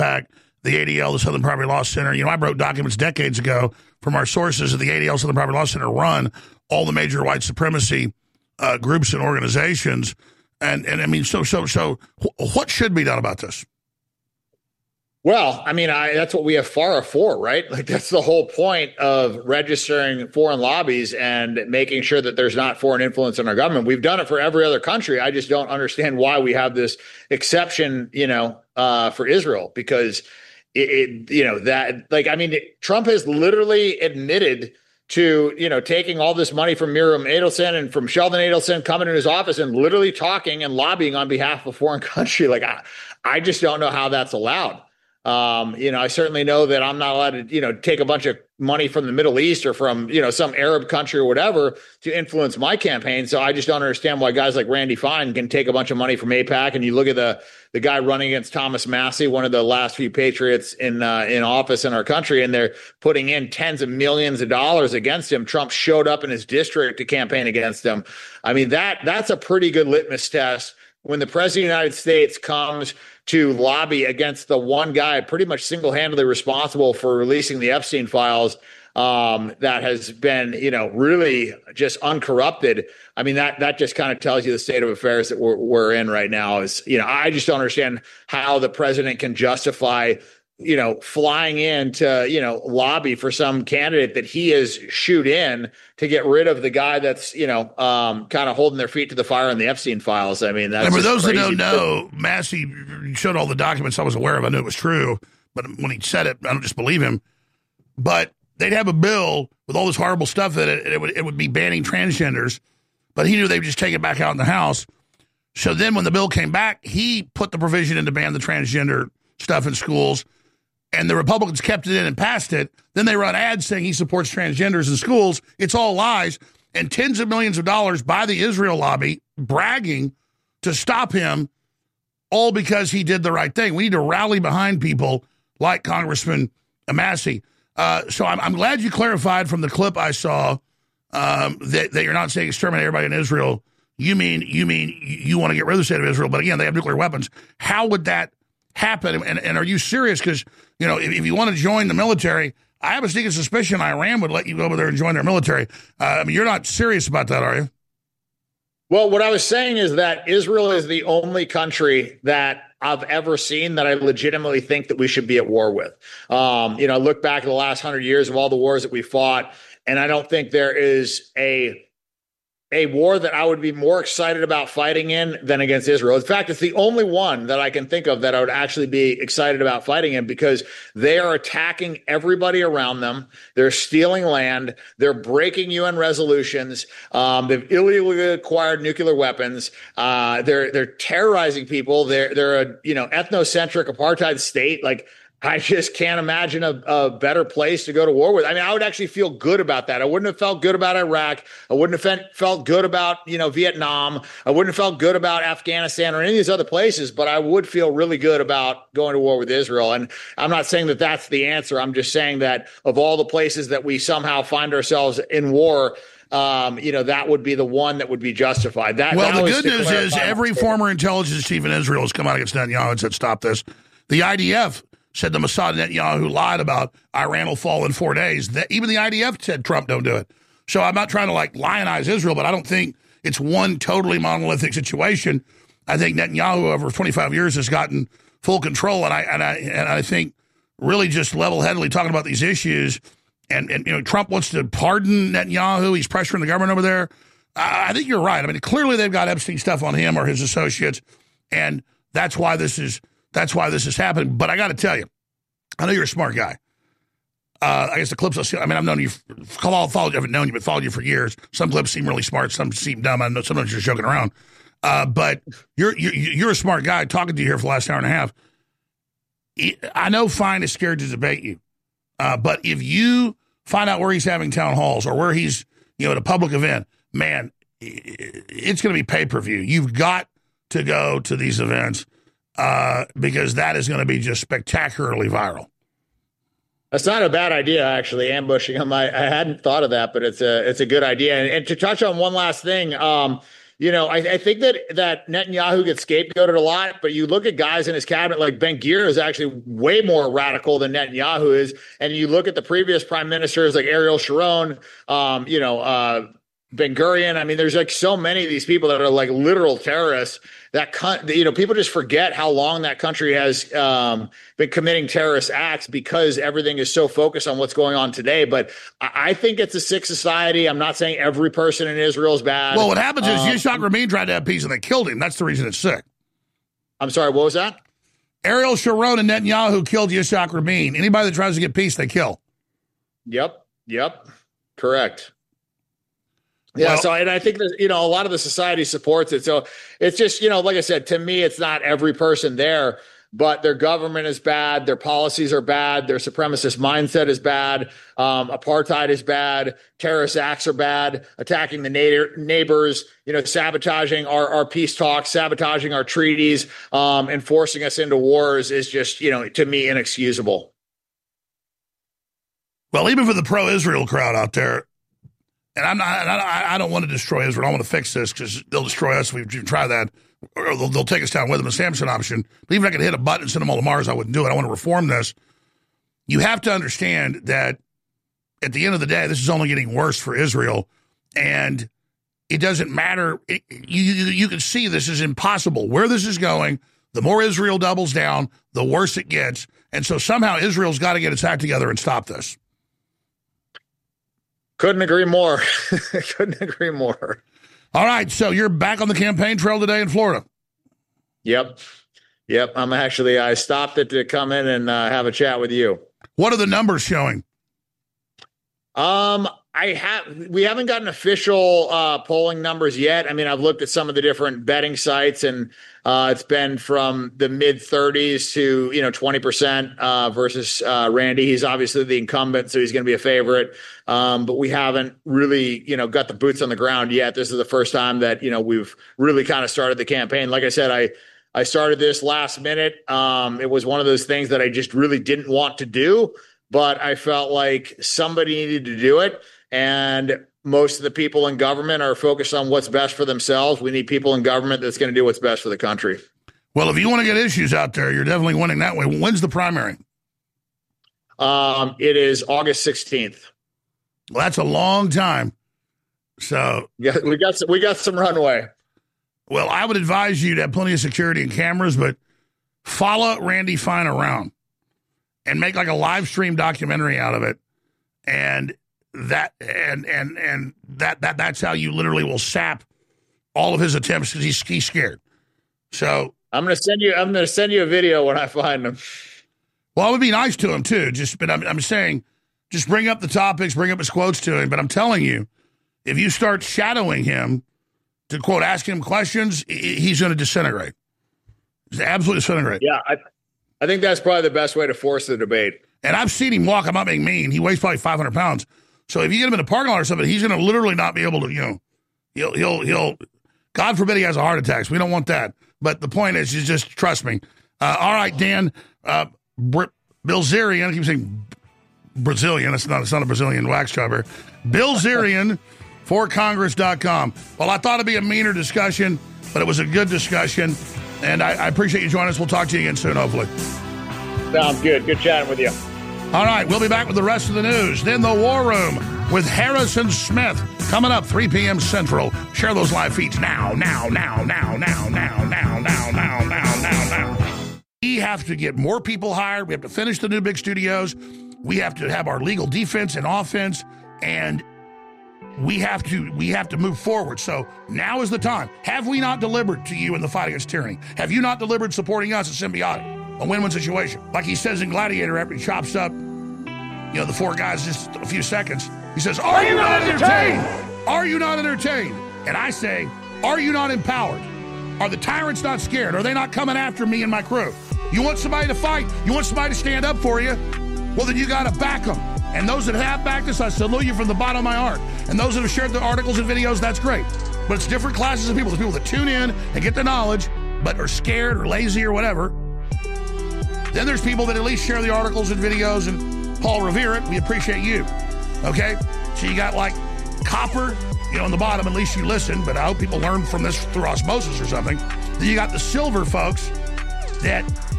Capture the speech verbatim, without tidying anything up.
PAC, the A D L, the Southern Poverty Law Center. You know, I wrote documents decades ago from our sources that the A D L, Southern Poverty Law Center, run all the major white supremacy uh, groups and organizations. And, and I mean, so, so, so what should be done about this? Well, I mean, I, that's what we have FARA for, right? Like, that's the whole point of registering foreign lobbies and making sure that there's not foreign influence in our government. We've done it for every other country. I just don't understand why we have this exception, you know, uh, for Israel, because it, it, you know, that, like, I mean, Trump has literally admitted to, you know, taking all this money from Miriam Adelson and from Sheldon Adelson, coming in his office and literally talking and lobbying on behalf of a foreign country. Like, I, I just don't know how that's allowed. Um, you know, I certainly know that I'm not allowed to, you know, take a bunch of money from the Middle East or from, you know, some Arab country or whatever to influence my campaign. So I just don't understand why guys like Randy Fine can take a bunch of money from AIPAC. And you look at the the guy running against Thomas Massie, one of the last few patriots in uh, in office in our country, and they're putting in tens of millions of dollars against him. Trump showed up in his district to campaign against him. I mean, that that's a pretty good litmus test when the president of the United States comes to lobby against the one guy pretty much single-handedly responsible for releasing the Epstein files, um, that has been, you know, really just uncorrupted. I mean, that that just kind of tells you the state of affairs that we're, we're in right now. Is, you know, I just don't understand how the president can justify, you know, flying in to, you know, lobby for some candidate that he has shooed in to get rid of the guy that's, you know, um, kind of holding their feet to the fire on the Epstein files. I mean, that's and for those crazy. that don't know, Massie showed all the documents I was aware of. I knew it was true, but when he said it, I don't just believe him. But they'd have a bill with all this horrible stuff that it, it would it would be banning transgenders, but he knew they would just take it back out in the House. So then when the bill came back, he put the provision in to ban the transgender stuff in schools. And the Republicans kept it in and passed it. Then they run ads saying he supports transgenders in schools. It's all lies. And tens of millions of dollars by the Israel lobby bragging to stop him, all because he did the right thing. We need to rally behind people like Congressman Massie. Uh, so I'm, I'm glad you clarified from the clip I saw um, that, that you're not saying exterminate everybody in Israel. You mean you mean you want to get rid of the state of Israel, but again, they have nuclear weapons. How would that happen? And, and are you serious? Because, you know, if, if you want to join the military, I have a sneaking suspicion Iran would let you go over there and join their military. Uh, I mean, you're not serious about that, are you? Well, what I was saying is that Israel is the only country that I've ever seen that I legitimately think that we should be at war with. Um, you know, look back at the last hundred years of all the wars that we fought, and I don't think there is a a war that I would be more excited about fighting in than against Israel. In fact, it's the only one that I can think of that I would actually be excited about fighting in, because they are attacking everybody around them. They're stealing land. They're breaking U N resolutions. Um, they've illegally acquired nuclear weapons. Uh, they're they're terrorizing people. They're they're a you know ethnocentric apartheid state. Like, I just can't imagine a, a better place to go to war with. I mean, I would actually feel good about that. I wouldn't have felt good about Iraq. I wouldn't have felt good about, you know, Vietnam. I wouldn't have felt good about Afghanistan or any of these other places, but I would feel really good about going to war with Israel. And I'm not saying that that's the answer. I'm just saying that of all the places that we somehow find ourselves in war, Um, you know, that would be the one that would be justified. That, well, that the good news is every former intelligence chief in Israel has come out against Netanyahu and said, stop this. The I D F said the Mossad Netanyahu lied about Iran will fall in four days. That, even the I D F said Trump don't do it. So I'm not trying to, like, lionize Israel, but I don't think it's one totally monolithic situation. I think Netanyahu over twenty-five years has gotten full control, and I and I and I think really just level-headedly talking about these issues. And, and you know, Trump wants to pardon Netanyahu. He's pressuring the government over there. I, I think you're right. I mean, clearly they've got Epstein stuff on him or his associates, and that's why this is that's why this is happening. But I got to tell you, I know you're a smart guy. Uh, I guess the clips I've seen, I mean, I've known you, followed, followed you, I haven't known you, but followed you for years. Some clips seem really smart, some seem dumb. I know sometimes you're joking around. Uh, but you're, you're you're a smart guy. Talking to you here for the last hour and a half. I know Fine is scared to debate you, uh, but if you find out where he's having town halls or where he's, you know, at a public event, man, it's going to be pay-per-view. You've got to go to these events uh, because that is going to be just spectacularly viral. That's not a bad idea, actually, ambushing him. I, I hadn't thought of that, but it's a it's a good idea. And, and to touch on one last thing, um, you know, I, I think that that Netanyahu gets scapegoated a lot, but you look at guys in his cabinet like Ben-Gvir is actually way more radical than Netanyahu is. And you look at the previous prime ministers like Ariel Sharon, um, you know, uh, Ben-Gurion. I mean, there's like so many of these people that are like literal terrorists that, you know, people just forget how long that country has um, been committing terrorist acts because everything is so focused on what's going on today. But I think it's a sick society. I'm not saying every person in Israel is bad. Well, what happens is um, Yitzhak Rabin tried to have peace and they killed him. That's the reason it's sick. I'm sorry, what was that? Ariel Sharon and Netanyahu killed Yitzhak Rabin. Anybody that tries to get peace, they kill. Yep. Yep. Correct. Yeah, well, so and I think that, you know, a lot of the society supports it. So it's just, you know, like I said, to me, it's not every person there, but their government is bad, their policies are bad, their supremacist mindset is bad, um, apartheid is bad, terrorist acts are bad, attacking the na- neighbors, you know, sabotaging our, our peace talks, sabotaging our treaties, um, and forcing us into wars is just, you know, to me, inexcusable. Well, even for the pro-Israel crowd out there, and I'm not, I don't want to destroy Israel. I want to fix this because they'll destroy us if we try that, or they'll, they'll take us down with them. A Samson option. But even if I could hit a button and send them all to Mars, I wouldn't do it. I want to reform this. You have to understand that at the end of the day, this is only getting worse for Israel, and it doesn't matter. It, you, you you can see this is impossible. Where this is going, the more Israel doubles down, the worse it gets. And so somehow Israel's got to get its act together and stop this. Couldn't agree more. Couldn't agree more. All right, so you're back on the campaign trail today in Florida. Yep. Yep. I'm actually, I stopped it to come in and uh, have a chat with you. What are the numbers showing? Um, I have, we haven't gotten official uh, polling numbers yet. I mean, I've looked at some of the different betting sites, and uh, it's been from the mid thirties to, you know, twenty percent uh, versus uh, Randy. He's obviously the incumbent, so he's going to be a favorite. Um, but we haven't really, you know, got the boots on the ground yet. This is the first time that, you know, we've really kind of started the campaign. Like I said, I, I started this last minute. Um, it was one of those things that I just really didn't want to do, but I felt like somebody needed to do it. And most of the people in government are focused on what's best for themselves. We need people in government that's going to do what's best for the country. Well, if you want to get issues out there, you're definitely winning that way. When's the primary? Um, it is August sixteenth. Well, that's a long time. So yeah, we got some, we got some runway. Well, I would advise you to have plenty of security and cameras, but follow Randy Fine around and make like a live stream documentary out of it. And that and and and that that that's how you literally will sap all of his attempts because he's he's scared. So I'm gonna send you I'm gonna send you a video when I find him. Well, I would be nice to him too. Just but I'm I'm saying, just bring up the topics, bring up his quotes to him. But I'm telling you, if you start shadowing him to quote asking him questions, he's going to disintegrate. He's absolutely disintegrate. Yeah, I I think that's probably the best way to force the debate. And I've seen him walk. I'm not being mean. He weighs probably five hundred pounds. So if you get him in a parking lot or something, he's going to literally not be able to, you know, he'll, he'll, he'll, God forbid he has a heart attack. So we don't want that. But the point is, you just trust me. Uh, all right, Dan, uh, Br- Bilzerian, I keep saying Brazilian. It's not, it's not a Brazilian wax jobber. Bilzerian for Congress dot com. Well, I thought it'd be a meaner discussion, but it was a good discussion. And I, I appreciate you joining us. We'll talk to you again soon, hopefully. Sounds good. Good chatting with you. All right, we'll be back with the rest of the news. Then the War Room with Harrison Smith coming up three p.m. Central. Share those live feeds now, now, now, now, now, now, now, now, now, now, now, now. We have to get more people hired. We have to finish the new big studios. We have to have our legal defense and offense, and we have to we have to move forward. So now is the time. Have we not delivered to you in the fight against tyranny? Have you not delivered supporting us at Symbiotic? A win-win situation. Like he says in Gladiator after he chops up, you know, the four guys just a few seconds. He says, are, are you not entertained? entertained? Are you not entertained? And I say, are you not empowered? Are the tyrants not scared? Are they not coming after me and my crew? You want somebody to fight? You want somebody to stand up for you? Well, then you got to back them. And those that have backed us, I salute you from the bottom of my heart. And those that have shared the articles and videos, that's great. But it's different classes of people. There's people that tune in and get the knowledge, but are scared or lazy or whatever. Then there's people that at least share the articles and videos, and Paul revere it. We appreciate you. Okay? So you got like copper, you know, on the bottom, at least you listen, but I hope people learn from this through osmosis or something. Then you got the silver folks that